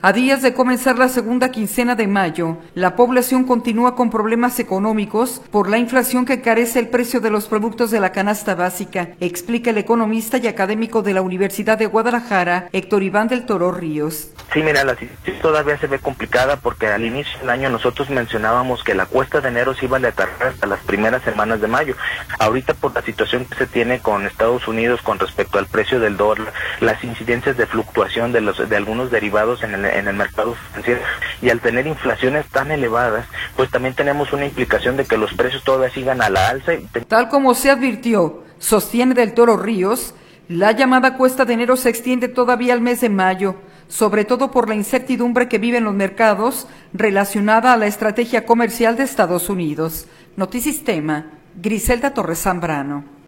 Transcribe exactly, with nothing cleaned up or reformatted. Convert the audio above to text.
A días de comenzar la segunda quincena de mayo, la población continúa con problemas económicos por la inflación que encarece el precio de los productos de la canasta básica, explica el economista y académico de la Universidad de Guadalajara, Héctor Iván del Toro Ríos. Sí, mira, la situación todavía se ve complicada porque al inicio del año nosotros mencionábamos que la cuesta de enero se iba a alargar hasta las primeras semanas de mayo. Ahorita por la situación que se tiene con Estados Unidos con respecto al precio del dólar, las incidencias de fluctuación de los de algunos derivados en el en el mercado financiero, y al tener inflaciones tan elevadas, pues también tenemos una implicación de que los precios todavía sigan a la alza. Y... Tal como se advirtió, sostiene del Toro Ríos, la llamada cuesta de enero se extiende todavía al mes de mayo, sobre todo por la incertidumbre que viven los mercados relacionada a la estrategia comercial de Estados Unidos. Notisistema, Griselda Torres Zambrano.